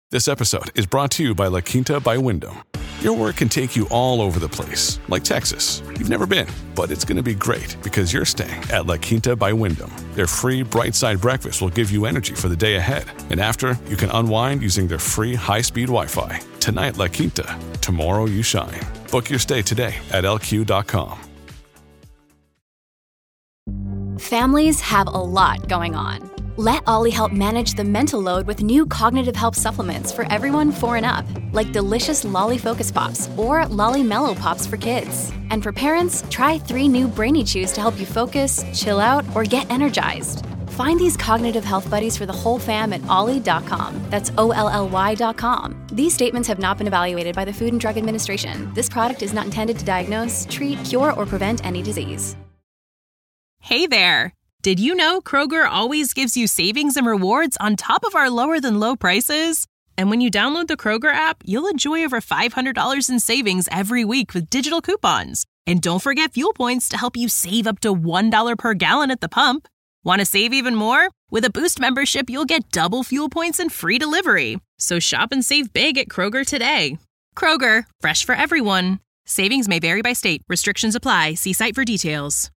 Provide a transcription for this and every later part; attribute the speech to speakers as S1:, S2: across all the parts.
S1: This episode is brought to you by La Quinta by Wyndham. Your work can take you all over the place, like Texas. You've never been, but it's going to be great because you're staying at La Quinta by Wyndham. Their free Bright Side breakfast will give you energy for the day ahead. And after, you can unwind using their free high-speed Wi-Fi. Tonight, La Quinta. Tomorrow, you shine. Book your stay today at lq.com.
S2: Families have a lot going on. Let Ollie help manage the mental load with new cognitive help supplements for everyone 4 and up, like delicious Lolly Focus Pops or Lolly Mellow Pops for kids. And for parents, try 3 new Brainy Chews to help you focus, chill out, or get energized. Find these cognitive health buddies for the whole fam at ollie.com. That's OLLY.com. These statements have not been evaluated by the Food and Drug Administration. This product is not intended to diagnose, treat, cure, or prevent any disease.
S3: Hey there! Did you know Kroger always gives you savings and rewards on top of our lower-than-low prices? And when you download the Kroger app, you'll enjoy over $500 in savings every week with digital coupons. And don't forget fuel points to help you save up to $1 per gallon at the pump. Want to save even more? With a Boost membership, you'll get double fuel points and free delivery. So shop and save big at Kroger today. Kroger, fresh for everyone. Savings may vary by state. Restrictions apply. See site for details.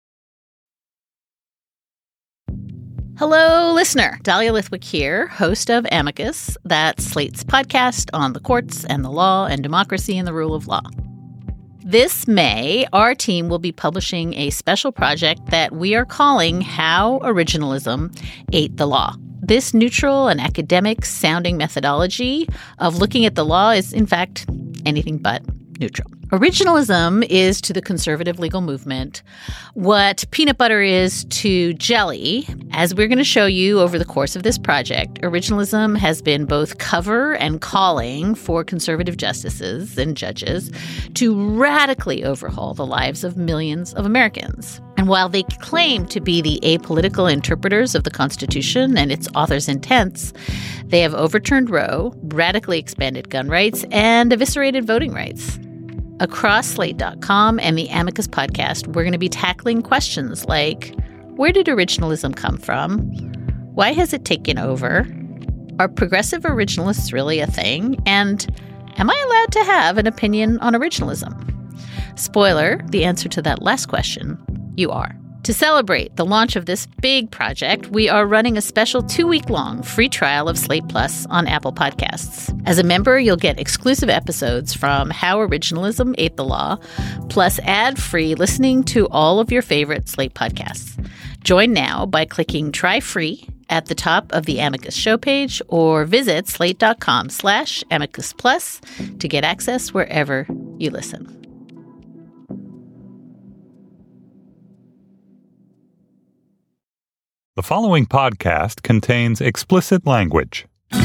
S4: Hello, listener. Dahlia Lithwick here, host of Amicus, that's Slate's podcast on the courts and the law and democracy and the rule of law. This May, our team will be publishing a special project that we are calling How Originalism Ate the Law. This neutral and academic-sounding methodology of looking at the law is, in fact, anything but neutral. Originalism is to the conservative legal movement what peanut butter is to jelly. As we're going to show you over the course of this project, originalism has been both cover and calling for conservative justices and judges to radically overhaul the lives of millions of Americans. And while they claim to be the apolitical interpreters of the Constitution and its author's intents, they have overturned Roe, radically expanded gun rights, and eviscerated voting rights. Across Slate.com and the Amicus podcast, we're going to be tackling questions like, where did originalism come from? Why has it taken over? Are progressive originalists really a thing? And am I allowed to have an opinion on originalism? Spoiler, the answer to that last question, you are. To celebrate the launch of this big project, we are running a special 2-week-long free trial of Slate Plus on Apple Podcasts. As a member, you'll get exclusive episodes from How Originalism Ate the Law, plus ad-free listening to all of your favorite Slate podcasts. Join now by clicking Try Free at the top of the Amicus show page or visit slate.com/Amicus Plus to get access wherever you listen.
S5: The following podcast contains explicit language.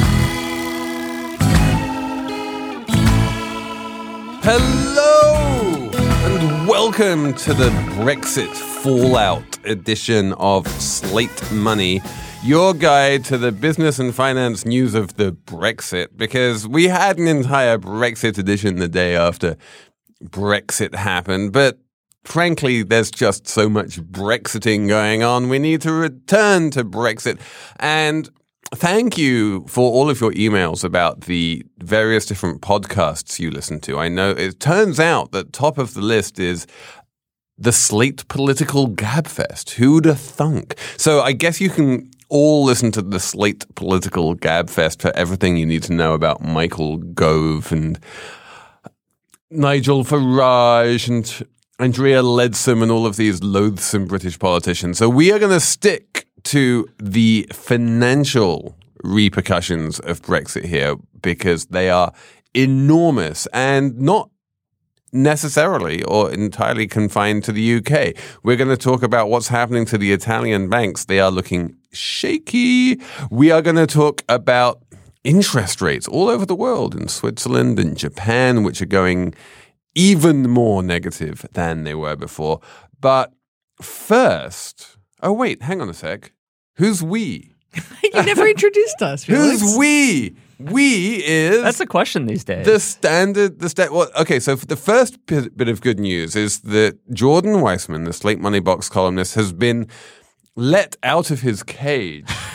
S6: Hello, and welcome to the Brexit Fallout edition of Slate Money, your guide to the business and finance news of the Brexit, because we had an entire Brexit edition the day after Brexit happened, but frankly, there's just so much Brexiting going on. We need to return to Brexit. And thank you for all of your emails about the various different podcasts you listen to. I know it turns out that top of the list is the Slate Political Gabfest. Who'd have thunk? So I guess you can all listen to the Slate Political Gabfest for everything you need to know about Michael Gove and Nigel Farage and Andrea Leadsom and all of these loathsome British politicians. So we are going to stick to the financial repercussions of Brexit here because they are enormous and not necessarily or entirely confined to the UK. We're going to talk about what's happening to the Italian banks. They are looking shaky. We are going to talk about interest rates all over the world in Switzerland and Japan, which are going even more negative than they were before. But first, oh wait, hang on a sec. Who's we?
S7: You never introduced us, Felix.
S6: Who's we? We is...
S7: That's a question these days.
S6: Well, okay, so for the first bit of good news is that Jordan Weissman, the Slate Money Box columnist, has been let out of his cage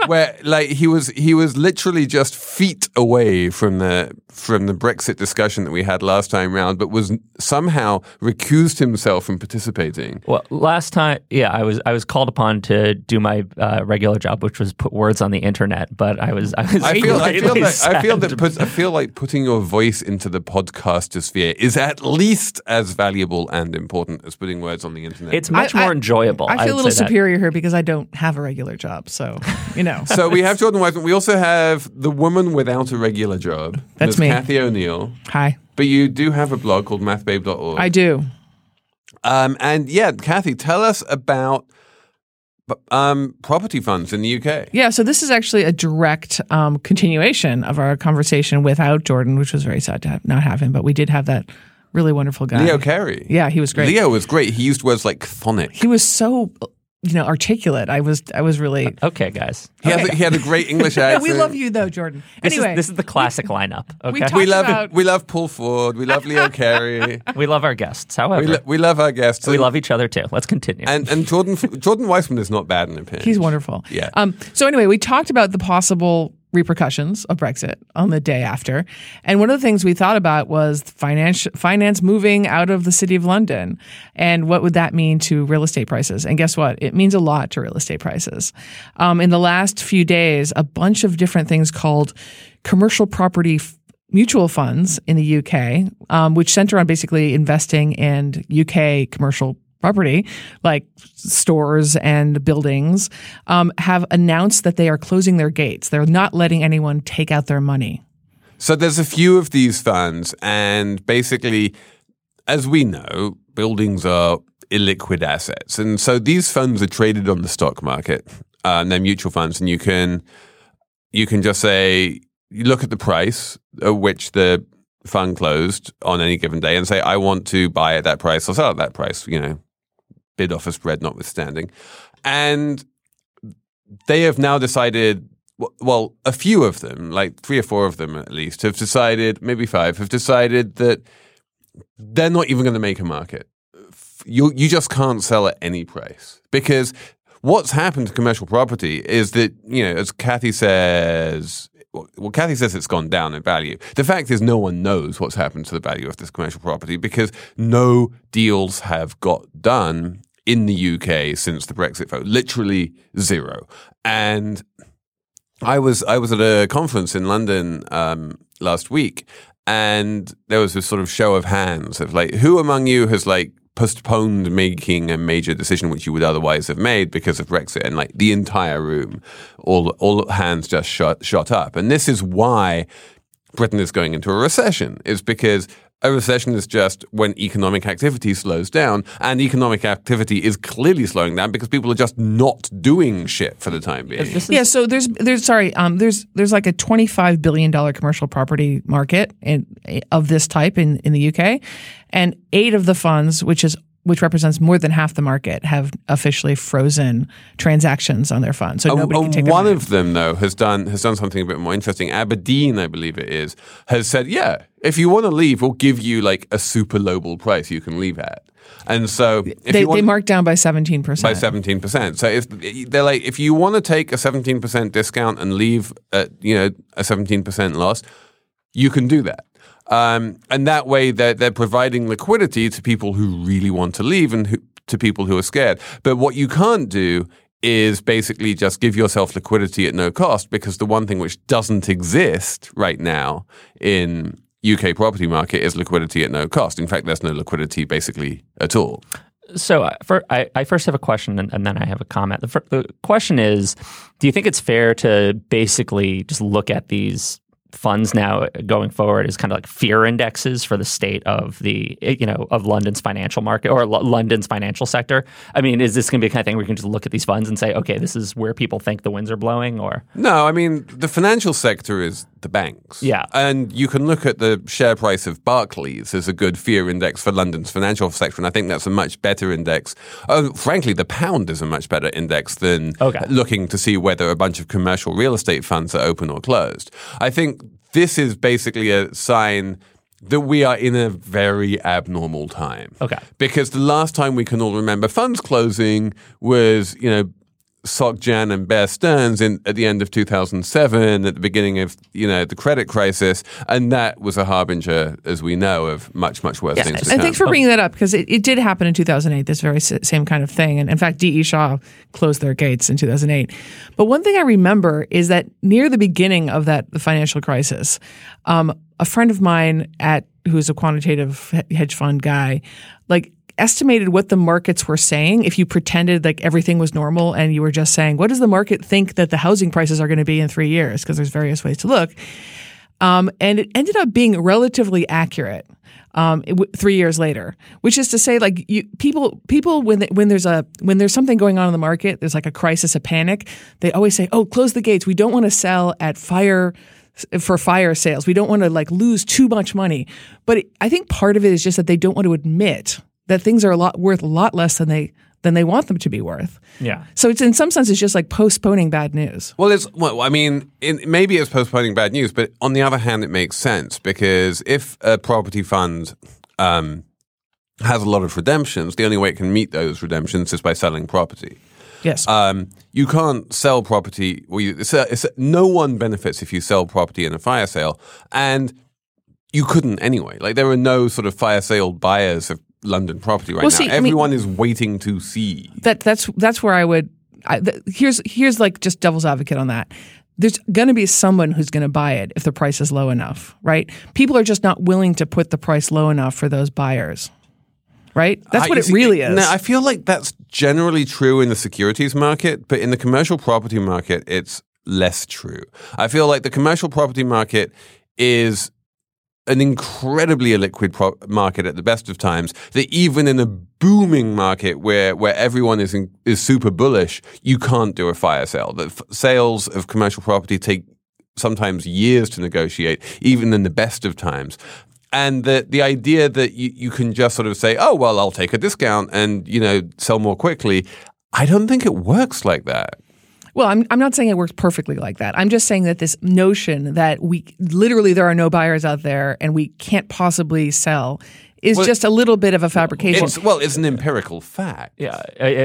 S6: where like he was literally just feet away from the Brexit discussion that we had last time round, but was somehow recused himself from participating.
S7: Well, last time, I was called upon to do my regular job, which was put words on the internet. But I feel like putting your voice into the podcaster sphere is at least as valuable and important as putting words on the internet. It's much more enjoyable.
S8: I feel a little superior here because I don't have a regular job, so
S6: So we have Jordan Weissman. We also have the woman without a regular job.
S8: That's me.
S6: Kathy O'Neill.
S8: Hi.
S6: But you do have a blog called mathbabe.org.
S8: I do.
S6: And Kathy, tell us about property funds in the UK.
S8: Yeah, so this is actually a direct continuation of our conversation without Jordan, which was very sad to not have him, but we did have that really wonderful guy.
S6: Leo Carey.
S8: Yeah, he was great.
S6: Leo was great. He used words like chthonic.
S8: He was so articulate. I was really
S7: okay, guys.
S6: He had a great English accent.
S8: We love you though, Jordan. Anyway,
S7: this is the classic lineup. Okay,
S6: we love Paul Ford. We love Leo Carey.
S7: We love our guests. However,
S6: we love our guests.
S7: We love each other too. Let's continue.
S6: And Jordan Weissman is not bad in opinion.
S8: He's wonderful.
S6: Yeah.
S8: So anyway, we talked about the possible repercussions of Brexit on the day after. And one of the things we thought about was finance moving out of the City of London. And what would that mean to real estate prices? And guess what? It means a lot to real estate prices. In the last few days, a bunch of different things called commercial property mutual funds in the UK, which center on basically investing in UK commercial property, like stores and buildings, have announced that they are closing their gates. They're not letting anyone take out their money.
S6: So there's a few of these funds, and basically, as we know, buildings are illiquid assets. And so these funds are traded on the stock market. They're mutual funds, and you can just say, you look at the price at which the fund closed on any given day and say, I want to buy at that price or sell at that price, bid offer spread notwithstanding. And they have now decided, well, a few of them, like 3 or 4 of them at least, have decided, maybe 5, have decided that they're not even going to make a market. You just can't sell at any price. Because what's happened to commercial property is that, as Kathy says, Kathy says it's gone down in value. The fact is no one knows what's happened to the value of this commercial property because no deals have got done in the UK since the Brexit vote. Literally 0. And I was at a conference in London last week, and there was this sort of show of hands of like, who among you has like postponed making a major decision which you would otherwise have made because of Brexit? And like the entire room, all hands just shot up. And this is why Britain is going into a recession, is because a recession is just when economic activity slows down, and economic activity is clearly slowing down because people are just not doing shit for the time being.
S8: So there's like a $25 billion commercial property market of this type in the UK, and 8 of the funds, which represents more than half the market, have officially frozen transactions on their funds. So nobody can take
S6: one of them, though, has done something a bit more interesting. Aberdeen, I believe it is, has said, if you want to leave, we'll give you like a super lowball price you can leave at. And so
S8: they marked down by 17%.
S6: By 17%. So if you want to take a 17% discount and leave at a 17% loss, you can do that. And that way they're providing liquidity to people who really want to leave and to people who are scared. But what you can't do is basically just give yourself liquidity at no cost, because the one thing which doesn't exist right now in UK property market is liquidity at no cost. In fact, there's no liquidity basically at all.
S7: So I first have a question and then I have a comment. The question is, do you think it's fair to basically just look at these funds now going forward as kind of like fear indexes for the state of of London's financial market or London's financial sector? I mean, is this going to be the kind of thing where you can just look at these funds and say, okay, this is where people think the winds are blowing? Or
S6: no, I mean, the financial sector is the banks.
S7: Yeah.
S6: And you can look at the share price of Barclays as a good fear index for London's financial sector. And I think that's a much better index. Frankly, the pound is a much better index than looking to see whether a bunch of commercial real estate funds are open or closed. I think this is basically a sign that we are in a very abnormal time.
S7: Okay.
S6: Because the last time we can all remember funds closing was, SocGen and Bear Stearns at the end of 2007, at the beginning of the credit crisis, and that was a harbinger, as we know, of much, much worse things to come.
S8: And thanks for bringing that up, because it did happen in 2008, this very same kind of thing. And in fact, D.E. Shaw closed their gates in 2008. But one thing I remember is that near the beginning of the financial crisis, a friend of mine who's a quantitative hedge fund guy, estimated what the markets were saying if you pretended like everything was normal and you were just saying, what does the market think that the housing prices are going to be in 3 years? Because there's various ways to look. And it ended up being relatively accurate 3 years later, which is to say, people when there's something going on in the market, there's like a crisis, a panic, they always say, oh, close the gates. We don't want to sell at fire sales. We don't want to lose too much money. But I think part of it is just that they don't want to admit that things are worth a lot less than they want them to be worth.
S7: Yeah.
S8: So it's in some sense it's just like postponing bad news.
S6: Well, maybe it's postponing bad news, but on the other hand, it makes sense, because if a property fund has a lot of redemptions, the only way it can meet those redemptions is by selling property.
S8: Yes.
S6: You can't sell property. No one benefits if you sell property in a fire sale, and you couldn't anyway. There are no sort of fire sale buyers of London property right now. Everyone is waiting to see.
S8: That's where I would. Here's just devil's advocate on that. There's going to be someone who's going to buy it if the price is low enough, right? People are just not willing to put the price low enough for those buyers, right? That's what it really is.
S6: Now, I feel like that's generally true in the securities market, but in the commercial property market, it's less true. I feel like the commercial property market is an incredibly illiquid market at the best of times, that even in a booming market where everyone is super bullish, you can't do a fire sale. The sales of commercial property take sometimes years to negotiate, even in the best of times. And the idea that you can just sort of say, oh, well, I'll take a discount and, sell more quickly, I don't think it works like that.
S8: Well, I'm not saying it works perfectly like that. I'm just saying that this notion that there are no buyers out there and we can't possibly sell is just a little bit of a fabrication.
S6: It's an empirical fact.
S7: Yeah.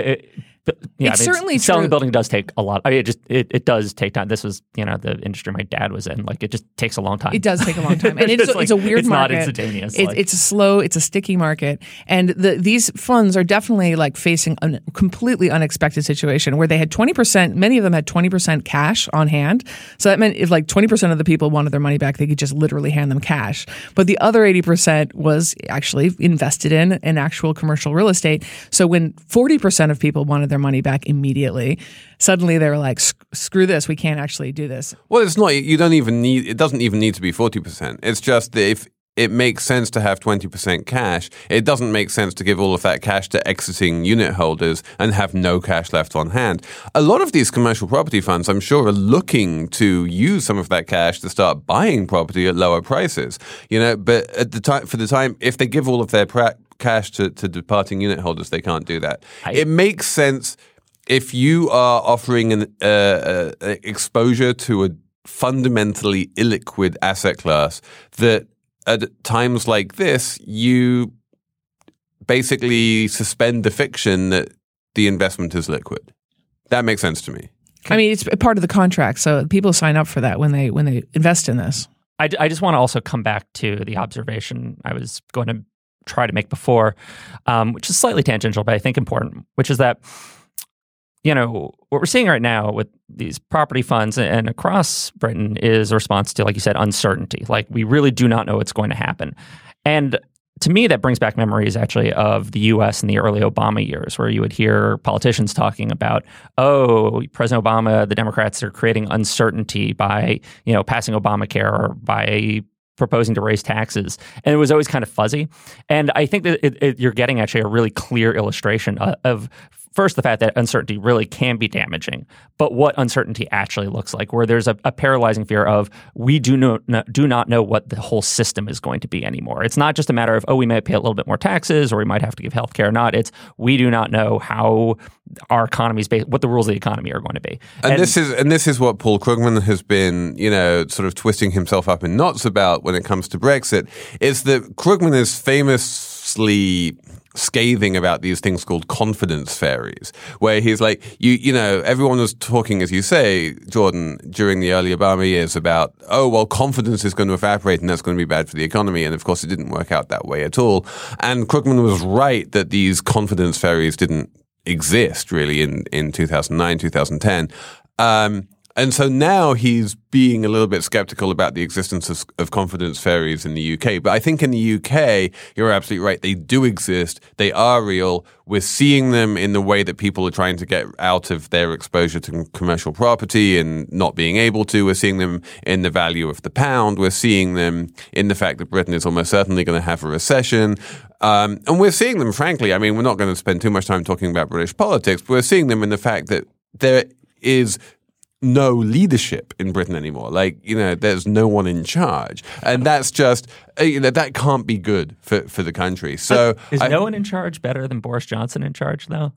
S8: It's certainly true.
S7: Selling a building does take a lot. It does take time. This was, the industry my dad was in. It just takes a long time.
S8: It does take a long time. And it's a weird market.
S7: It's not instantaneous.
S8: It's slow. It's a sticky market. And these funds are definitely facing a completely unexpected situation where they had 20%, many of them had 20% cash on hand. So that meant if 20% of the people wanted their money back, they could just literally hand them cash. But the other 80% was actually invested in actual commercial real estate. So when 40% of people wanted their money back immediately, suddenly they were like, screw this, we can't actually do this.
S6: Well, it's not, it doesn't even need to be 40%. It's just that if it makes sense to have 20% cash, it doesn't make sense to give all of that cash to exiting unit holders and have no cash left on hand. A lot of these commercial property funds, I'm sure, are looking to use some of that cash to start buying property at lower prices. But at the time, if they give all of their cash to departing unit holders, they can't do that. It makes sense if you are offering an exposure to a fundamentally illiquid asset class, that at times like this, you basically suspend the fiction that the investment is liquid. That makes sense to me.
S8: I mean, it's part of the contract, so people sign up for that when they invest in this.
S7: I just want to also come back to the observation I was going to try to make before, which is slightly tangential, but I think important, which is that, what we're seeing right now with these property funds and across Britain is a response to, like you said, uncertainty. We really do not know what's going to happen. And to me, that brings back memories actually of the U.S. in the early Obama years, where you would hear politicians talking about, oh, President Obama, the Democrats are creating uncertainty by, passing Obamacare or by proposing to raise taxes. And it was always kind of fuzzy. And I think that you're getting actually a really clear illustration of first, the fact that uncertainty really can be damaging, but what uncertainty actually looks like, where there's a paralyzing fear of we do not know what the whole system is going to be anymore. It's not just a matter of, we might pay a little bit more taxes or we might have to give health care or not. It's we do not know how our economy is based, what the rules of the economy are going to be.
S6: And this is what Paul Krugman has been, sort of twisting himself up in knots about when it comes to Brexit, is that Krugman is famous famously scathing about these things called confidence fairies, where he's like, you know, everyone was talking, as you say, Jordan, during the early Obama years about, oh, well, confidence is going to evaporate and that's going to be bad for the economy. And of course, it didn't work out that way at all. And Krugman was right that these confidence fairies didn't exist really in 2009, 2010. And so now he's being a little bit skeptical about the existence of confidence fairies in the UK. But I think in the UK, you're absolutely right. They do exist. They are real. We're seeing them in the way that people are trying to get out of their exposure to commercial property and not being able to. We're seeing them in the value of the pound. We're seeing them in the fact that Britain is almost certainly going to have a recession. And we're seeing them, frankly, I mean, we're not going to spend too much time talking about British politics, but we're seeing them in the fact that there is no leadership in Britain anymore. Like, you know, there's no one in charge. And that's just, you know, that can't be good for the country. So
S7: is no one in charge better than Boris Johnson in charge, though?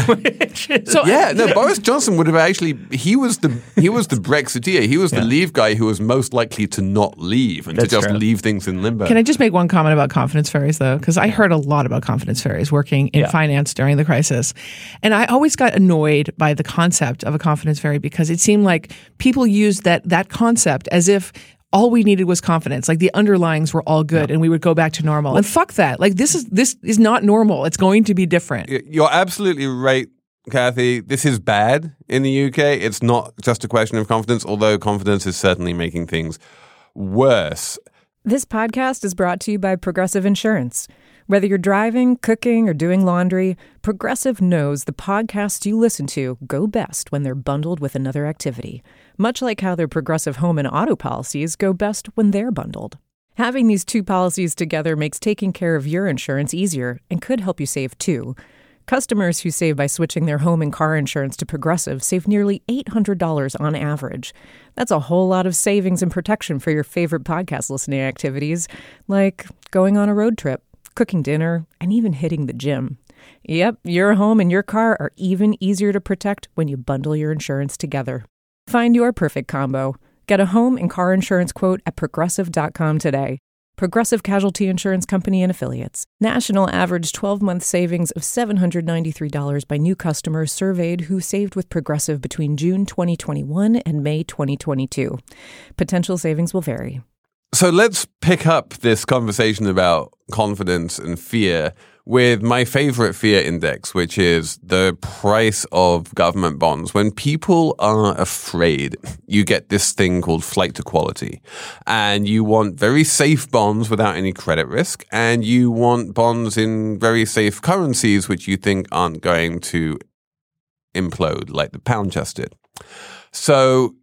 S6: Boris Johnson would have actually, he was the Brexiteer. He was the Leave guy who was most likely to not leave and to just leave things in limbo.
S8: Can I just make one comment about confidence fairies, though? Because I heard a lot about confidence fairies working in finance during the crisis. And I always got annoyed by the concept of a confidence fairy because it seemed like people used that concept as if all we needed was confidence. Like the underlyings were all good and we would go back to normal. And fuck that. Like this is not normal. It's going to be different.
S6: You're absolutely right, Kathy. This is bad in the UK. It's not just a question of confidence, although confidence is certainly making things worse.
S9: This podcast is brought to you by Progressive Insurance. Whether you're driving, cooking, or doing laundry, Progressive knows the podcasts you listen to go best when they're bundled with another activity, much like how their Progressive home and auto policies go best when they're bundled. Having these two policies together makes taking care of your insurance easier and could help you save, too. Customers who save by switching their home and car insurance to Progressive save nearly $800 on average. That's a whole lot of savings and protection for your favorite podcast listening activities, like going on a road trip, cooking dinner, and even hitting the gym. Yep, your home and your car are even easier to protect when you bundle your insurance together. Find your perfect combo. Get a home and car insurance quote at Progressive.com today. Progressive Casualty Insurance Company and Affiliates. National average 12-month savings of $793 by new customers surveyed who saved with Progressive between June 2021 and May 2022. Potential savings will vary.
S6: So let's pick up this conversation about confidence and fear with my favorite fear index, which is the price of government bonds. When people are afraid, you get this thing called flight to quality. And you want very safe bonds without any credit risk. And you want bonds in very safe currencies, which you think aren't going to implode like the pound just did. So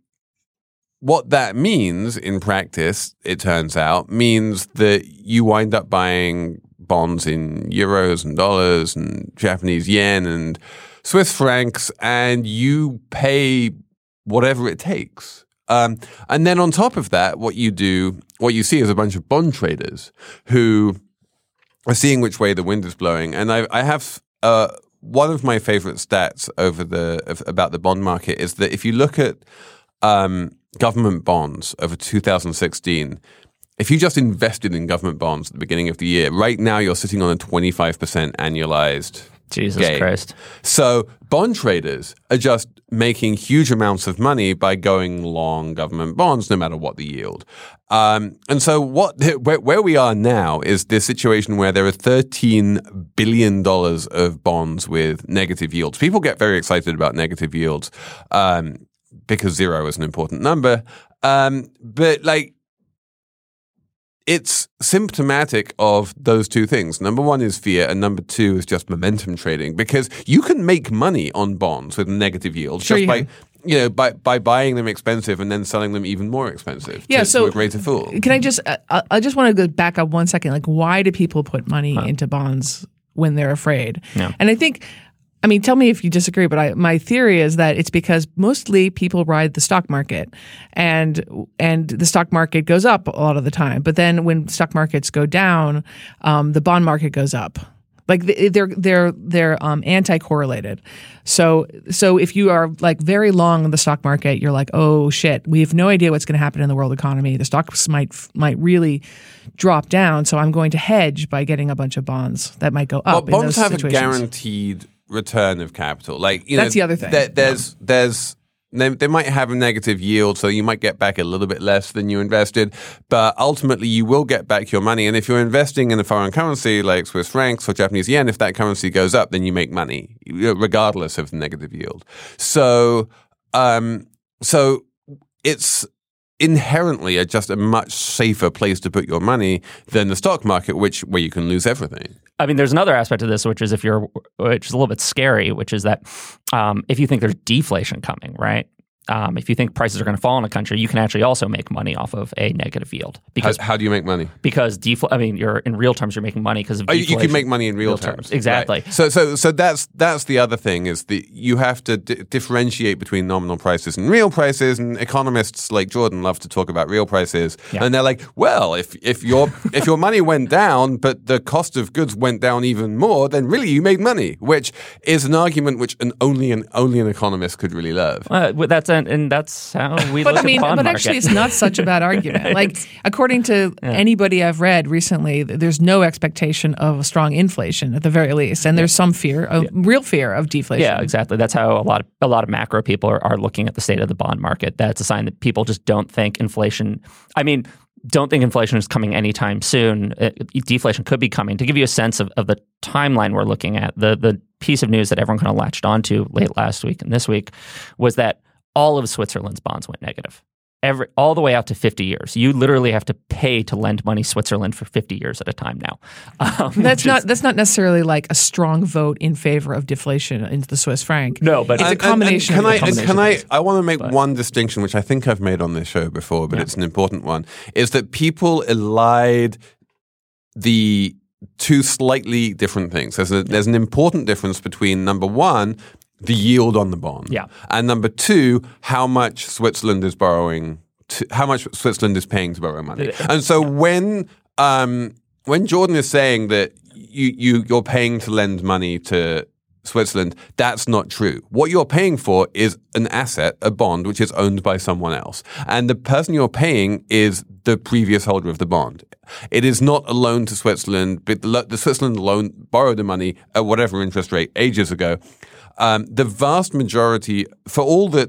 S6: what that means in practice, it turns out, means that you wind up buying bonds in euros and dollars and Japanese yen and Swiss francs, and you pay whatever it takes. And then on top of that, what you see is a bunch of bond traders who are seeing which way the wind is blowing. And I have one of my favorite stats about the bond market is that if you look at government bonds over 2016, if you just invested in government bonds at the beginning of the year, right now you're sitting on a 25% annualized gain.
S7: Christ.
S6: So bond traders are just making huge amounts of money by going long government bonds, no matter what the yield. And so where we are now is this situation where there are $13 billion of bonds with negative yields. People get very excited about negative yields because zero is an important number. But like, it's symptomatic of those two things. Number one is fear, and number two is just momentum trading, because you can make money on bonds with negative yields by buying them expensive and then selling them even more expensive to a greater fool.
S8: Can I just want to go back up 1 second. Like, why do people put money into bonds when they're afraid?
S7: No.
S8: And I mean, tell me if you disagree, but my theory is that it's because mostly people ride the stock market, and the stock market goes up a lot of the time. But then when stock markets go down, the bond market goes up. Like they're anti-correlated. So if you are like very long in the stock market, you're like, oh shit, we have no idea what's going to happen in the world economy. The stocks might really drop down. So I'm going to hedge by getting a bunch of bonds that might go up.
S6: Well,
S8: in
S6: bonds
S8: those
S6: have
S8: situations.
S6: a guaranteed return of capital. Like
S8: That's the other thing.
S6: They might have a negative yield, so you might get back a little bit less than you invested, but ultimately you will get back your money. And if you're investing in a foreign currency like Swiss francs or Japanese yen, if that currency goes up, then you make money, regardless of the negative yield. So it's inherently just a much safer place to put your money than the stock market, where you can lose everything.
S7: I mean, there's another aspect of this, which is which is a little bit scary, which is that if you think there's deflation coming, right? If you think prices are going to fall in a country, you can actually also make money off of a negative yield. Because
S6: how do you make money?
S7: Because you're in real terms, you're making money because of deflation.
S6: You can make money in real terms.
S7: Exactly.
S6: Right. So that's the other thing is you have to differentiate between nominal prices and real prices. And economists like Jordan love to talk about real prices, and they're like, well, if your money went down, but the cost of goods went down even more, then really you made money, which is an argument which only an economist could really love.
S7: And that's how we look at the bond
S8: but
S7: market.
S8: Actually, it's not such a bad argument. Like, according to anybody I've read recently, there's no expectation of a strong inflation at the very least, and there's some real fear of deflation.
S7: Yeah, exactly. That's how a lot of macro people are looking at the state of the bond market. That's a sign that people just don't think inflation. I mean, don't think inflation is coming anytime soon. Deflation could be coming. To give you a sense of the timeline we're looking at, the piece of news that everyone kind of latched onto late last week and this week was that all of Switzerland's bonds went negative, all the way out to 50 years. You literally have to pay to lend money Switzerland for 50 years at a time now.
S8: That's not necessarily like a strong vote in favor of deflation into the Swiss franc.
S7: No, but
S8: it's a combination.
S6: I want to make one distinction, which I think I've made on this show before, but it's an important one, is that people elide the two slightly different things. There's an important difference between, number one, the yield on the bond.
S7: Yeah.
S6: And number two, how much Switzerland is paying to borrow money. And so when Jordan is saying that you're paying to lend money to Switzerland, that's not true. What you're paying for is an asset, a bond, which is owned by someone else. And the person you're paying is the previous holder of the bond. It is not a loan to Switzerland, but the Switzerland loan borrowed the money at whatever interest rate ages ago. The vast majority, for all the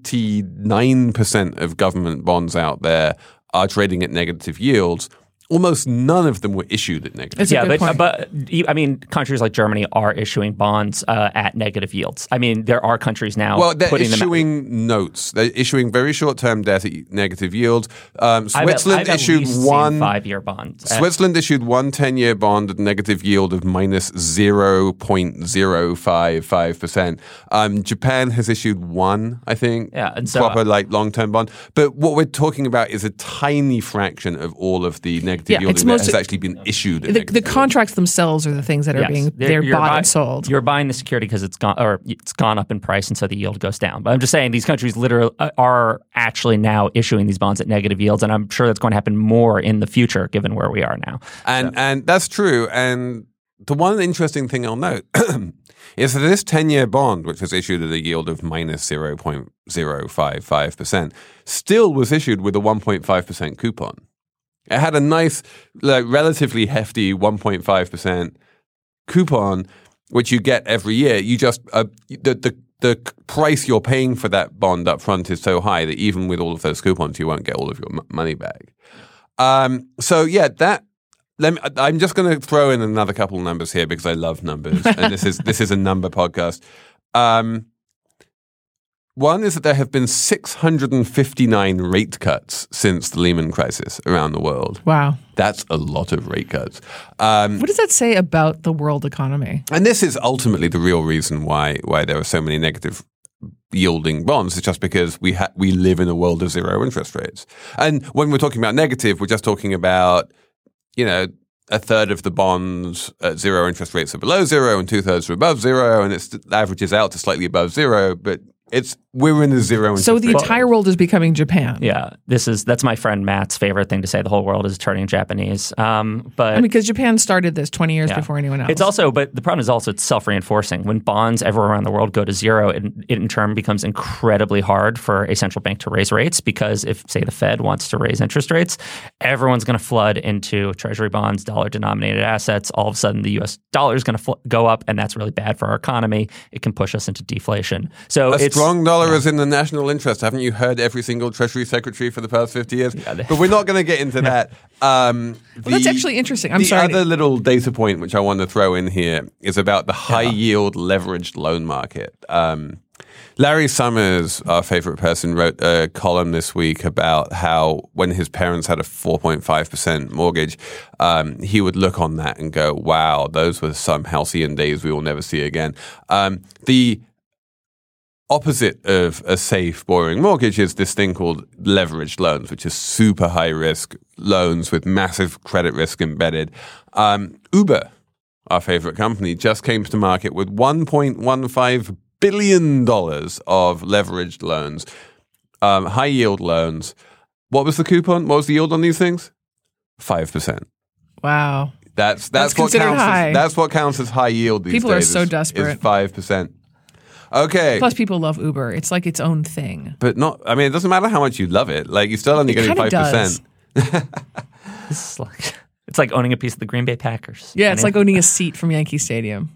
S6: 29% of government bonds out there are trading at negative yields, almost none of them were issued at negative.
S7: But I mean, countries like Germany are issuing bonds at negative yields. I mean, there are countries now.
S6: Well, they're issuing notes. They're issuing very short-term debt at negative yields. Switzerland issued one
S7: 5-year bond.
S6: Switzerland issued one 10-year bond at a negative yield of minus 0.055%. Japan has issued one, I think, proper long-term bond. But what we're talking about is a tiny fraction of all of the negative yielding that has actually been issued.
S8: The contracts themselves are the things that are they're bought and sold.
S7: You're buying the security because it's gone up in price, and so the yield goes down. But I'm just saying these countries literally are actually now issuing these bonds at negative yields, and I'm sure that's going to happen more in the future, given where we are now.
S6: And that's true. And the one interesting thing I'll note is that this 10-year bond, which was issued at a yield of minus 0.055%, still was issued with a 1.5% coupon. It had a nice, relatively hefty 1.5% coupon, which you get every year. You just the price you're paying for that bond up front is so high that even with all of those coupons, you won't get all of your money back. I'm just going to throw in another couple of numbers here because I love numbers, and this is a number podcast. One is that there have been 659 rate cuts since the Lehman crisis around the world.
S8: Wow.
S6: That's a lot of rate cuts.
S8: What does that say about the world economy?
S6: And this is ultimately the real reason why there are so many negative yielding bonds. It's just because we live in a world of zero interest rates. And when we're talking about negative, we're just talking about, a third of the bonds at zero interest rates are below zero and 2/3 are above zero, and it averages out to slightly above zero, but we're in a zero interest
S8: So the
S6: rate.
S8: entire world is becoming Japan.
S7: Yeah, that's my friend Matt's favorite thing to say. The whole world is turning Japanese. But
S8: because Japan started this 20 years before anyone else.
S7: It's also, but the problem is also it's self-reinforcing. When bonds everywhere around the world go to zero, it in turn becomes incredibly hard for a central bank to raise rates because if, say, the Fed wants to raise interest rates, everyone's going to flood into treasury bonds, dollar-denominated assets. All of a sudden, the U.S. dollar is going to go up, and that's really bad for our economy. It can push us into deflation. So
S6: a strong dollar is in the national interest. Haven't you heard every single Treasury Secretary for the past 50 years? But we're not going to get into that.
S8: Well, that's actually interesting. I'm sorry.
S6: The other little data point which I want to throw in here is about the high-yield leveraged loan market. Larry Summers, our favorite person, wrote a column this week about how when his parents had a 4.5% mortgage, he would look on that and go, wow, those were some halcyon days we will never see again. The opposite of a safe borrowing mortgage is this thing called leveraged loans, which is super high risk loans with massive credit risk embedded. Uber, our favorite company, just came to market with $1.15 billion of leveraged loans, high yield loans. What was the coupon? What was the yield on these things? 5%.
S8: Wow.
S6: That's what
S8: considered
S6: counts.
S8: high.
S6: That's what counts as high yield these days.
S8: People are so desperate.
S6: Is 5%. Okay.
S8: Plus, people love Uber. It's like its own thing.
S6: But not. I mean, it doesn't matter how much you love it. Like you're still only getting 5%.
S7: This is it's like owning a piece of the Green Bay Packers.
S8: Yeah, it's like owning a seat from Yankee Stadium.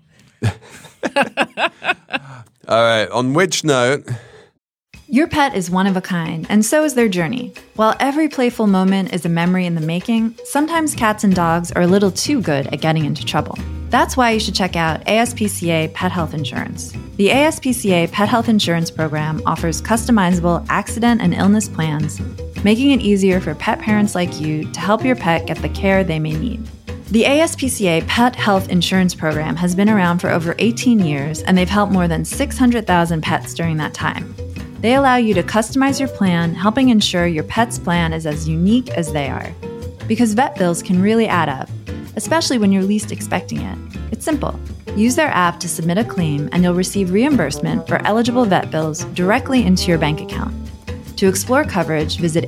S6: All right. On which note?
S10: Your pet is one of a kind, and so is their journey. While every playful moment is a memory in the making, sometimes cats and dogs are a little too good at getting into trouble. That's why you should check out ASPCA Pet Health Insurance. The ASPCA Pet Health Insurance Program offers customizable accident and illness plans, making it easier for pet parents like you to help your pet get the care they may need. The ASPCA Pet Health Insurance Program has been around for over 18 years, and they've helped more than 600,000 pets during that time. They allow you to customize your plan, helping ensure your pet's plan is as unique as they are. Because vet bills can really add up, especially when you're least expecting it. It's simple. Use their app to submit a claim, and you'll receive reimbursement for eligible vet bills directly into your bank account. To explore coverage, visit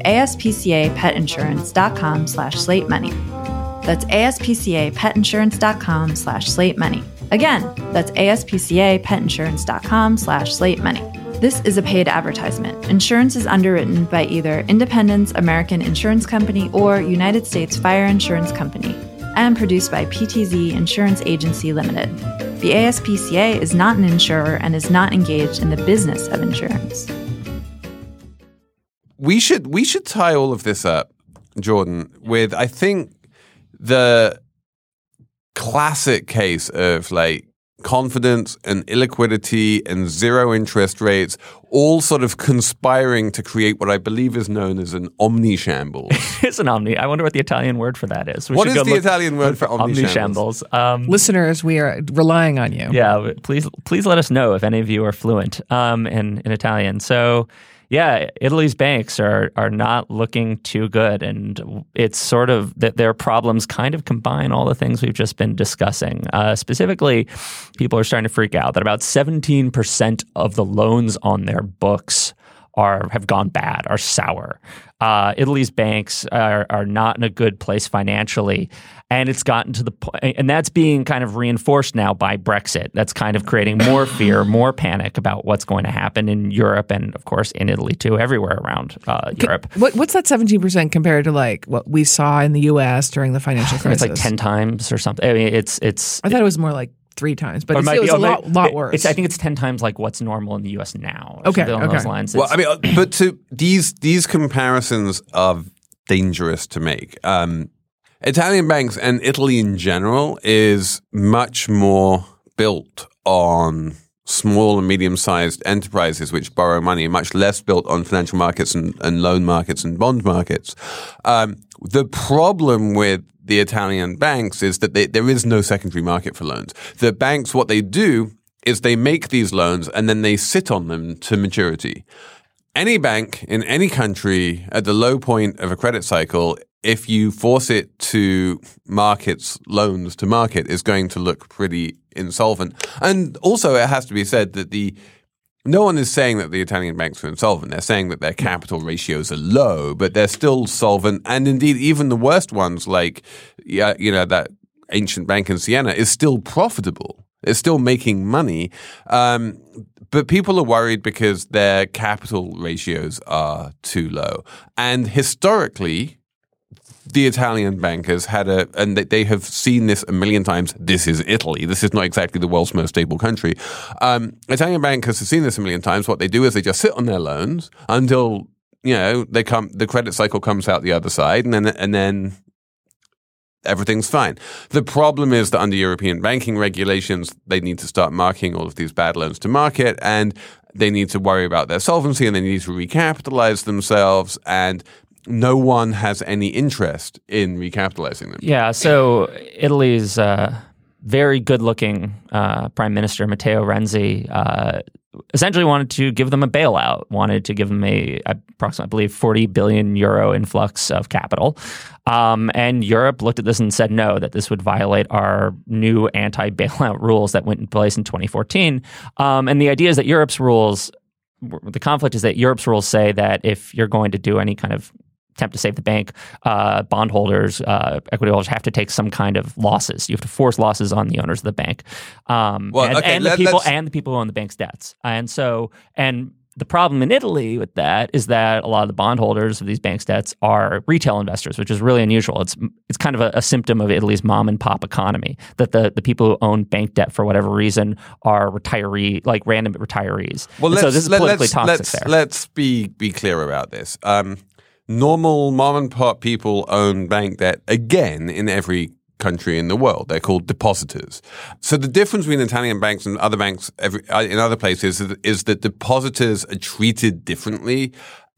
S10: aspcapetinsurance.com/slatemoney. That's aspcapetinsurance.com/slatemoney. Again, that's aspcapetinsurance.com/slatemoney. This is a paid advertisement. Insurance is underwritten by either Independence American Insurance Company or United States Fire Insurance Company and produced by PTZ Insurance Agency Limited. The ASPCA is not an insurer and is not engaged in the business of insurance.
S6: We should tie all of this up, Jordan, with I think the classic case of like confidence and illiquidity and zero interest rates all sort of conspiring to create what I believe is known as an omni-shambles.
S7: It's an omni. I wonder what the Italian word for that is.
S6: What is the Italian word for omni-shambles?
S8: Listeners, we are relying on you.
S7: Yeah, please let us know if any of you are fluent in Italian. So, yeah, Italy's banks are not looking too good, and it's sort of that their problems kind of combine all the things we've just been discussing. Specifically, people are starting to freak out that about 17% of the loans on their books have gone bad, are sour. Italy's banks are not in a good place financially, and it's gotten to the point, and that's being kind of reinforced now by Brexit. That's kind of creating more fear, more panic about what's going to happen in Europe, and of course in Italy too, everywhere around Europe.
S8: What's that 17% compared to like what we saw in the U.S. during the financial crisis?
S7: It's like 10 times or something. I mean, it's.
S8: I thought it was more like 3 times, but it was a lot worse.
S7: I think it's 10 times like what's normal in the U.S. now.
S8: Okay,
S7: along those lines.
S6: Well, I mean, but these comparisons are dangerous to make. Italian banks and Italy in general is much more built on small and medium-sized enterprises which borrow money, much less built on financial markets and loan markets and bond markets. The problem with the Italian banks is that there is no secondary market for loans. The banks, what they do is they make these loans and then they sit on them to maturity. Any bank in any country at the low point of a credit cycle, if you force it to market loans to market, is going to look pretty insolvent. And also it has to be said that the no one is saying that the Italian banks are insolvent. They're saying that their capital ratios are low, but they're still solvent. And indeed, even the worst ones, like that ancient bank in Siena, is still profitable. It's still making money. But people are worried because their capital ratios are too low. And historically, the Italian bankers and they have seen this a million times. This is Italy. This is not exactly the world's most stable country. Italian bankers have seen this a million times. What they do is they just sit on their loans until, the credit cycle comes out the other side, and then everything's fine. The problem is that under European banking regulations, they need to start marking all of these bad loans to market, and they need to worry about their solvency, and they need to recapitalize themselves, and no one has any interest in recapitalizing them.
S7: Yeah, so Italy's very good-looking Prime Minister, Matteo Renzi, essentially wanted to give them a bailout, wanted to give them approximately, I believe, 40 billion euro influx of capital. And Europe looked at this and said no, that this would violate our new anti-bailout rules that went in place in 2014. And the idea is that the conflict is that Europe's rules say that if you're going to do any kind of attempt to save the bank, bondholders, equity holders have to take some kind of losses. You have to force losses on the owners of the bank, and the people who own the bank's debts. And the problem in Italy with that is that a lot of the bondholders of these banks' debts are retail investors, which is really unusual. It's kind of a symptom of Italy's mom and pop economy, that the people who own bank debt for whatever reason are random retirees.
S6: Well,
S7: so this is politically toxic there.
S6: Let's be clear about this. Normal mom and pop people own bank debt again in every country in the world. They're called depositors. So the difference between Italian banks and other banks in other places is that depositors are treated differently.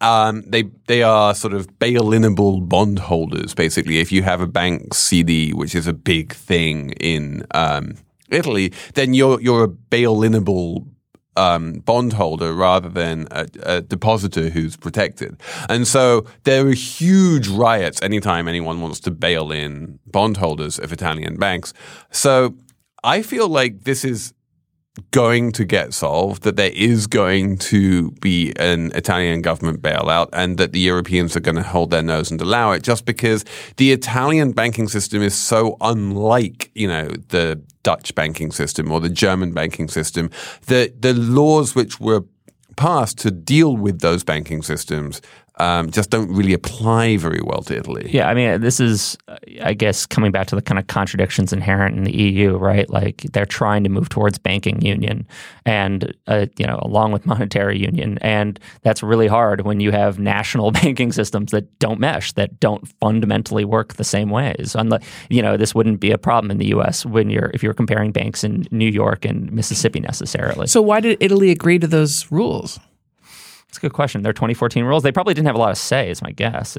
S6: They are sort of bail-inable bondholders, basically. If you have a bank CD, which is a big thing in Italy, then you're a bail-inable bondholder rather than a depositor who's protected. And so there are huge riots anytime anyone wants to bail in bondholders of Italian banks. So I feel like this is going to get solved, that there is going to be an Italian government bailout, and that the Europeans are going to hold their nose and allow it, just because the Italian banking system is so unlike, the Dutch banking system or the German banking system. The laws which were passed to deal with those banking systems just don't really apply very well to Italy.
S7: Yeah, I mean, this is, I guess, coming back to the kind of contradictions inherent in the EU, right? Like they're trying to move towards banking union and, along with monetary union. And that's really hard when you have national banking systems that don't mesh, that don't fundamentally work the same ways. This wouldn't be a problem in the U.S. if you're comparing banks in New York and Mississippi necessarily.
S8: So why did Italy agree to those rules?
S7: It's a good question. Their 2014 rules, they probably didn't have a lot of say, is my guess.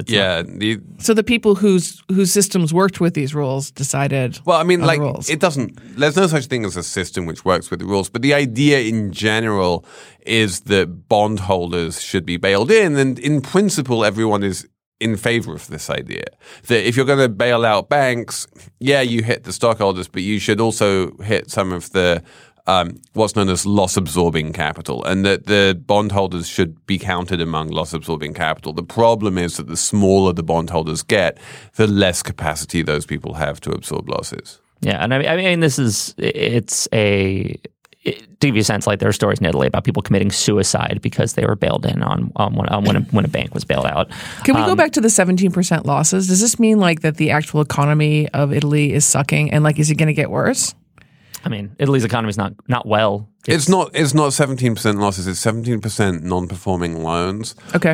S8: So the people whose systems worked with these rules decided on the rules.
S6: There's no such thing as a system which works with the rules, but the idea in general is that bondholders should be bailed in, and in principle, everyone is in favor of this idea. That if you're going to bail out banks, you hit the stockholders, but you should also hit some of the what's known as loss-absorbing capital, and that the bondholders should be counted among loss-absorbing capital. The problem is that the smaller the bondholders get, the less capacity those people have to absorb losses.
S7: Yeah, and I mean, to give you a sense, like there are stories in Italy about people committing suicide because they were bailed in on when a bank was bailed out.
S8: Can we go back to the 17% losses? Does this mean like that the actual economy of Italy is sucking, and is it going to get worse?
S7: I mean, Italy's economy is not well.
S6: It's not 17% losses. It's 17% non-performing loans.
S8: Okay.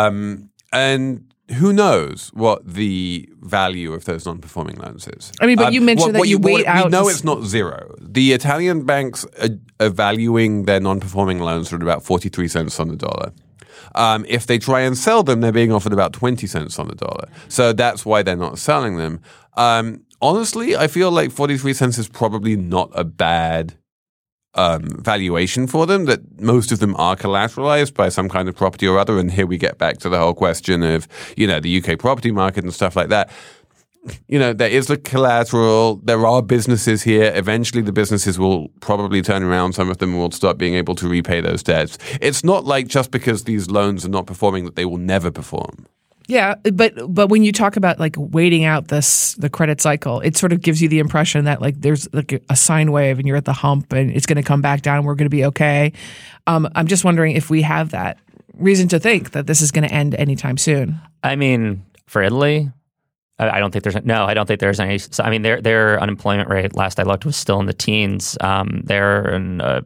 S6: And who knows what the value of those non-performing loans is?
S8: I mean, but you mentioned that you wait out.
S6: We know it's not zero. The Italian banks are valuing their non-performing loans at about 43 cents on the dollar. If they try and sell them, they're being offered about 20 cents on the dollar. So that's why they're not selling them. Honestly, I feel like 43 cents is probably not a bad valuation for them, that most of them are collateralized by some kind of property or other. And here we get back to the whole question of, the UK property market and stuff like that. there is the collateral. There are businesses here. Eventually, the businesses will probably turn around. Some of them will start being able to repay those debts. It's not like just because these loans are not performing that they will never perform.
S8: Yeah, but when you talk about like waiting out the credit cycle, it sort of gives you the impression that like there's like a sine wave and you're at the hump and it's going to come back down and we're going to be okay. I'm just wondering if we have that reason to think that this is going to end anytime soon.
S7: I mean, for Italy, I don't think there's any. I mean, their unemployment rate last I looked was still in the teens. Their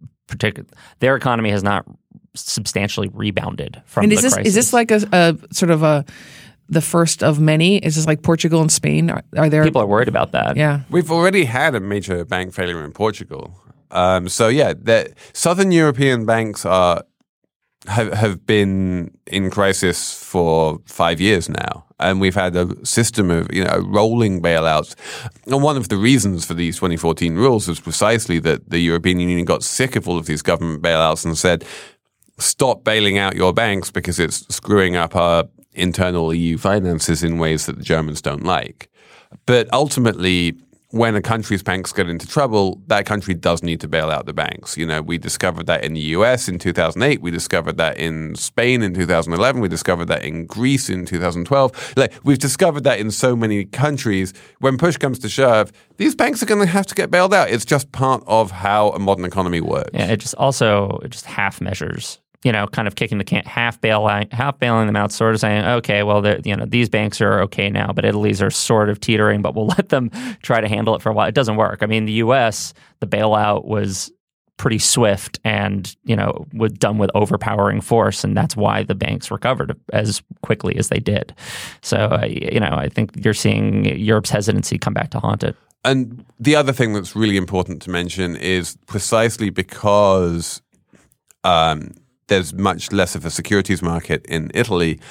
S7: economy has not substantially rebounded from the crisis.
S8: Is this like a sort of the first of many? Is this like Portugal and Spain? Are there
S7: people are worried about that?
S8: Yeah,
S6: we've already had a major bank failure in Portugal. The Southern European banks have been in crisis for 5 years now, and we've had a system of rolling bailouts. And one of the reasons for these 2014 rules was precisely that the European Union got sick of all of these government bailouts and said, stop bailing out your banks because it's screwing up our internal EU finances in ways that the Germans don't like. But ultimately, when a country's banks get into trouble, that country does need to bail out the banks. We discovered that in the US in 2008. We discovered that in Spain in 2011. We discovered that in Greece in 2012. We've discovered that in so many countries. When push comes to shove, these banks are going to have to get bailed out. It's just part of how a modern economy works.
S7: Yeah, it just half measures. Kind of kicking the can, half bailing them out, sort of saying, okay, well, these banks are okay now, but Italy's are sort of teetering, but we'll let them try to handle it for a while. It doesn't work. I mean, the U.S., the bailout was pretty swift and, was done with overpowering force, and that's why the banks recovered as quickly as they did. So, I think you're seeing Europe's hesitancy come back to haunt it.
S6: And the other thing that's really important to mention is precisely because there's much less of a securities market in Italy,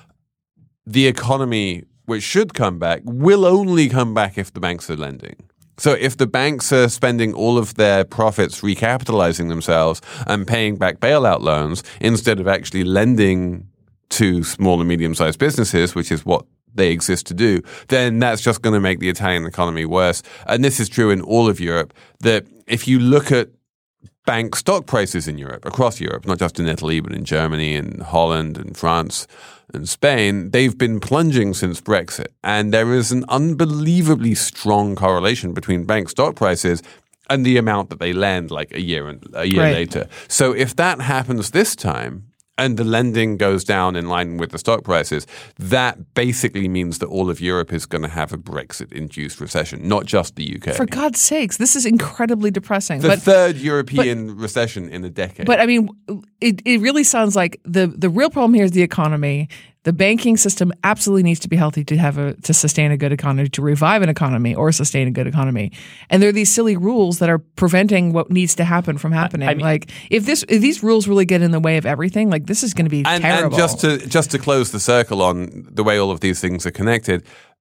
S6: the economy, which should come back, will only come back if the banks are lending. So if the banks are spending all of their profits recapitalizing themselves and paying back bailout loans instead of actually lending to small and medium-sized businesses, which is what they exist to do, then that's just going to make the Italian economy worse. And this is true in all of Europe, that if you look at bank stock prices in Europe, across Europe, not just in Italy, but in Germany and Holland and France and Spain, they've been plunging since Brexit. And there is an unbelievably strong correlation between bank stock prices and the amount that they lend like a year later. So if that happens this time, and the lending goes down in line with the stock prices, that basically means that all of Europe is going to have a Brexit-induced recession, not just the UK.
S8: For God's sakes, this is incredibly depressing.
S6: The third European recession in a decade.
S8: But I mean, it really sounds like the real problem here is the economy. The banking system absolutely needs to be healthy to sustain a good economy, to revive an economy or sustain a good economy. And there are these silly rules that are preventing what needs to happen from happening. If these rules really get in the way of everything, this is going to be terrible.
S6: And just to close the circle on the way all of these things are connected,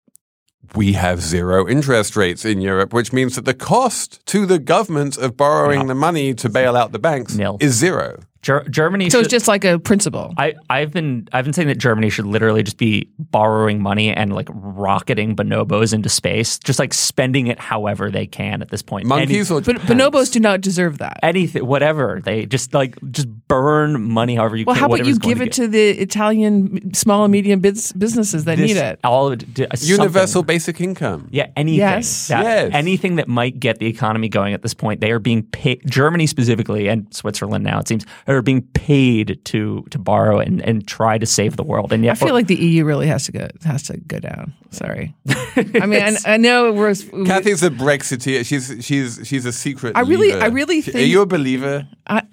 S6: we have zero interest rates in Europe, which means that the cost to the governments of borrowing the money to bail out the banks is zero.
S7: Germany.
S8: So it's just like a principle.
S7: I've been saying that Germany should literally just be borrowing money and rocketing bonobos into space, just spending it however they can at this point.
S6: Monkeys or
S8: bonobos do not deserve that.
S7: Anything, whatever. They just burn money however you can.
S8: Well, how about you give it to the Italian small and medium businesses that need it?
S6: Universal basic income.
S7: Yeah, anything.
S8: Yes.
S7: Anything that might get the economy going at this point. They are being paid. Germany specifically and Switzerland now, it seems, are being paid to borrow and try to save the world. And
S8: I feel like the EU really has to go down. Sorry. I mean, I know
S6: Kathy's a Brexiteer. She's a secret.
S8: I really think.
S6: Are you a believer?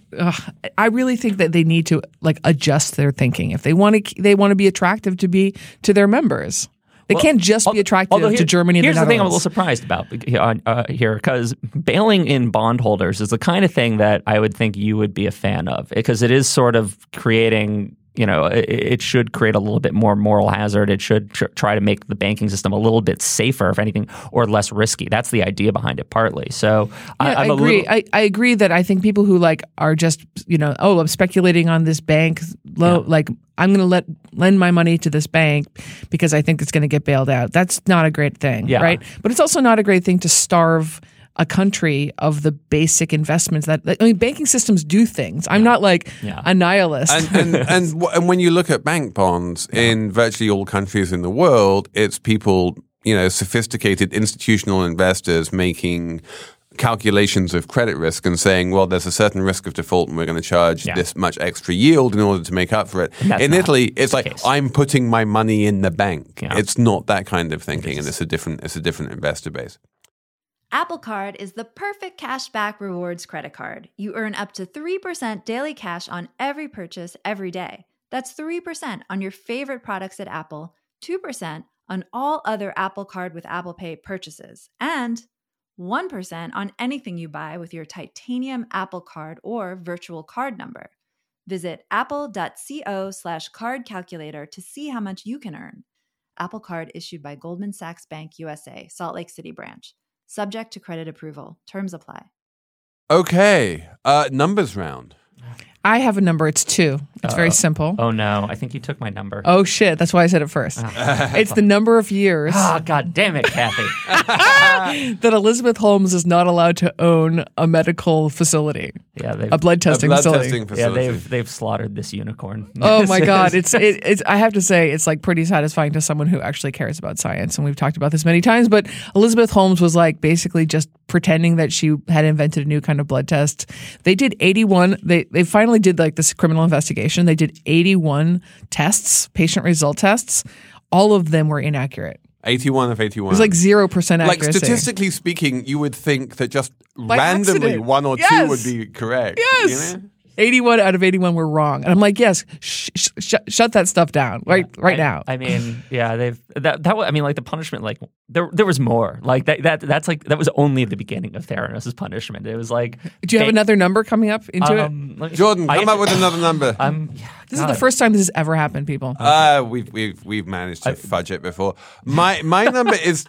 S8: I really think that they need to adjust their thinking if they want to be attractive to their members. They can't just be attracted to Germany and the Netherlands.
S7: Here's the thing I'm a little surprised about here, because bailing in bondholders is the kind of thing that I would think you would be a fan of, because it is sort of creating it should create a little bit more moral hazard. It should try to make the banking system a little bit safer, if anything, or less risky. That's the idea behind it, partly. So
S8: I agree. I agree that I think people who are just I'm speculating on this bank, I'm going to lend my money to this bank because I think it's going to get bailed out. That's not a great thing, right? But it's also not a great thing to starve a country of the basic investments banking systems do things. I'm not a nihilist.
S6: And when you look at bank bonds in virtually all countries in the world, it's people, sophisticated institutional investors making calculations of credit risk and saying, well, there's a certain risk of default and we're going to charge this much extra yield in order to make up for it. In Italy, it's like, I'm putting my money in the bank. Yeah. It's not that kind of thinking, and it's a different investor base.
S10: Apple Card is the perfect cashback rewards credit card. You earn up to 3% daily cash on every purchase every day. That's 3% on your favorite products at Apple, 2% on all other Apple Card with Apple Pay purchases, and 1% on anything you buy with your titanium Apple Card or virtual card number. Visit apple.co/card calculator to see how much you can earn. Apple Card issued by Goldman Sachs Bank USA, Salt Lake City branch. Subject to credit approval. Terms apply.
S6: Okay. Numbers round.
S8: I have a number. It's 2. It's very simple.
S7: Oh, no. I think you took my number.
S8: Oh, shit. That's why I said it first. It's the number of years.
S7: God damn it, Kathy.
S8: that Elizabeth Holmes is not allowed to own a medical facility.
S7: Yeah,
S8: a blood testing facility.
S7: Yeah, they've slaughtered this unicorn.
S8: Oh my God. It's I have to say, it's pretty satisfying to someone who actually cares about science. And we've talked about this many times, but Elizabeth Holmes was basically just pretending that she had invented a new kind of blood test. They did 81. They finally did this criminal investigation. They did 81 tests, patient result tests. All of them were inaccurate.
S6: 81 of 81.
S8: It was 0% accuracy.
S6: Statistically speaking, you would think that just
S8: by
S6: randomly
S8: accident.
S6: 1 or 2 would be correct.
S8: Yes. 81 out of 81 were wrong. And I'm like, yes, shut that stuff down right now.
S7: I mean, yeah, the punishment, there was more. That was only the beginning of Theranos' punishment. It was
S8: do you have another number coming up into it?
S6: Jordan, come up with another number.
S8: This is the first time this has ever happened, people.
S6: We've managed to fudge it before. My number is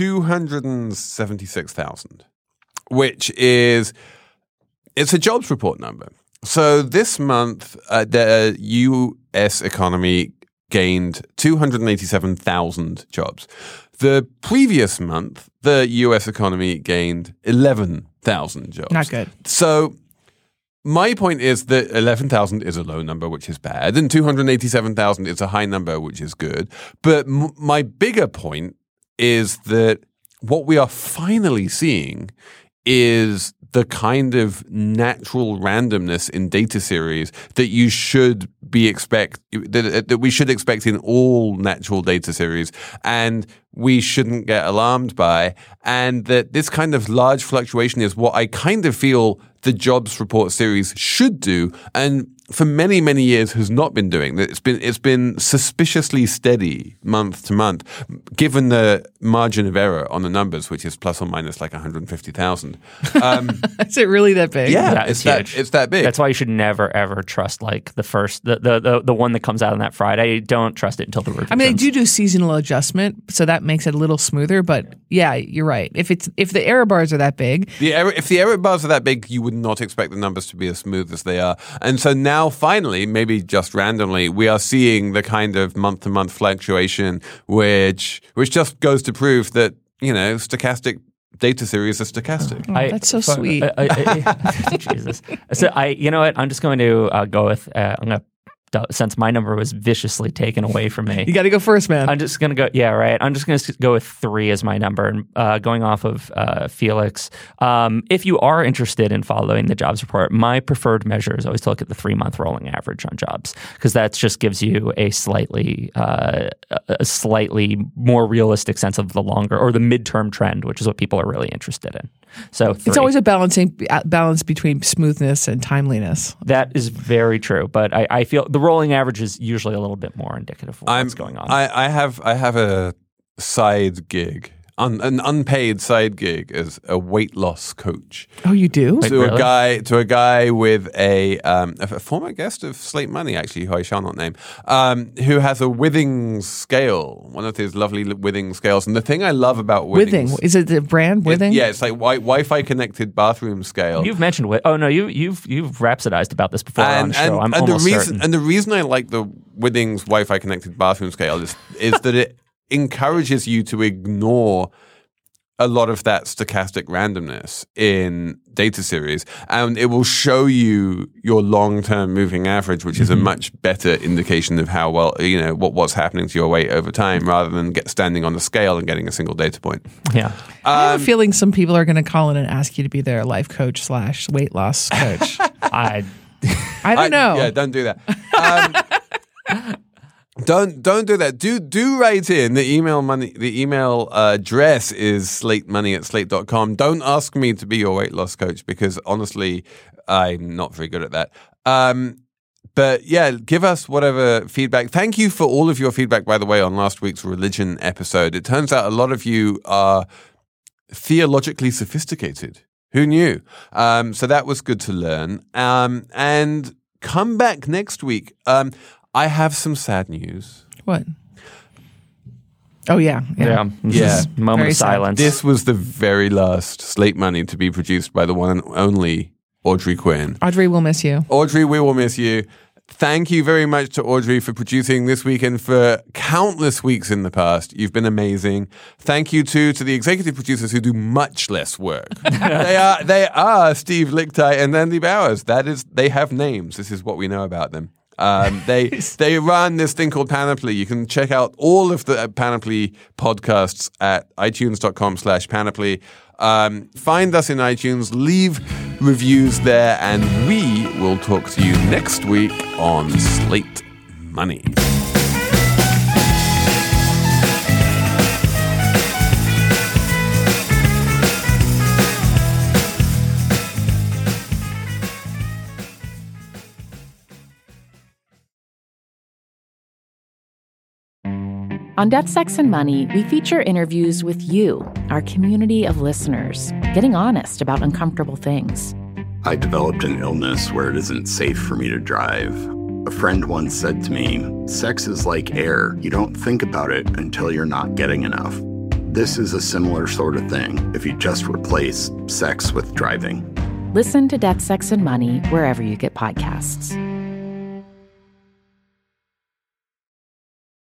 S6: 276,000, which is, it's a jobs report number. So this month, the U.S. economy gained 287,000 jobs. The previous month, the U.S. economy gained 11,000 jobs.
S8: Not good.
S6: So my point is that 11,000 is a low number, which is bad, and 287,000 is a high number, which is good. But my bigger point is that what we are finally seeing is the kind of natural randomness in data series that you should that we should expect in all natural data series, and we shouldn't get alarmed by, and that this kind of large fluctuation is what I kind of feel the jobs report series should do, and for many, many years has not been doing. It's been suspiciously steady month to month, given the margin of error on the numbers, which is plus or minus 150,000.
S8: Is it really that big?
S6: Yeah, it's that big.
S7: That's why you should never ever trust the one that comes out on that Friday. Don't trust it until the revisions.
S8: They do seasonal adjustment, so that makes it a little smoother. But yeah, you're right. If the error bars are that big,
S6: if the error bars are that big, you would not expect the numbers to be as smooth as they are. And so now finally, maybe just randomly, we are seeing the kind of month-to-month fluctuation, which just goes to prove that, stochastic data series are stochastic.
S8: That's so sweet.
S7: Jesus. So you know what? I'm just going to go with. I'm going to. Since my number was viciously taken away from me.
S8: You got to go first, man.
S7: I'm just going to go, yeah, right. I'm just going to go with 3 as my number, and going off of Felix. If you are interested in following the jobs report, my preferred measure is always to look at the 3-month rolling average on jobs, because that just gives you a slightly more realistic sense of the longer or the midterm trend, which is what people are really interested in. So 3.
S8: It's always a balance between smoothness and timeliness.
S7: That is very true, but I feel the rolling average is usually a little bit more indicative of what's going on.
S6: I have a side gig. an unpaid side gig as a weight loss coach.
S8: Oh, you do?
S6: To a guy with a former guest of Slate Money, actually, who I shall not name, who has a Withings scale, one of his lovely Withings scales. And the thing I love about Withings,
S8: is it the brand Withings?
S6: Yeah, it's like Wi-Fi connected bathroom scale.
S7: You've mentioned you've rhapsodized about this before on the show. I'm almost certain.
S6: And the reason I like the Withings Wi-Fi connected bathroom scale is that it encourages you to ignore a lot of that stochastic randomness in data series, and it will show you your long-term moving average, which is a much better indication of how well, what's happening to your weight over time, rather than standing on the scale and getting a single data point.
S7: Yeah.
S8: I have a feeling some people are going to call in and ask you to be their life coach / weight loss coach. I don't know.
S6: Yeah, don't do that. Don't do that. Do write in. The email address is slatemoney@slate.com. Don't ask me to be your weight loss coach, because honestly, I'm not very good at that. But yeah, give us whatever feedback. Thank you for all of your feedback, by the way, on last week's religion episode. It turns out a lot of you are theologically sophisticated. Who knew? So that was good to learn. And come back next week. I have some sad news.
S8: What? Oh, yeah.
S7: Moment of silence.
S6: This was the very last Slate Money to be produced by the one and only Audrey Quinn.
S8: Audrey, we'll miss you.
S6: Audrey, we will miss you. Thank you very much to Audrey for producing this week and for countless weeks in the past. You've been amazing. Thank you too to the executive producers who do much less work. They are Steve Lickteig and Andy Bowers. They have names. This is what we know about them. They run this thing called Panoply. You can check out all of the Panoply podcasts at itunes.com/Panoply. Find us in iTunes, leave reviews there, and we will talk to you next week on Slate Money.
S11: On Death, Sex, and Money, we feature interviews with you, our community of listeners, getting honest about uncomfortable things.
S12: I developed an illness where it isn't safe for me to drive. A friend once said to me, sex is like air. You don't think about it until you're not getting enough. This is a similar sort of thing if you just replace sex with driving.
S11: Listen to Death, Sex, and Money wherever you get podcasts.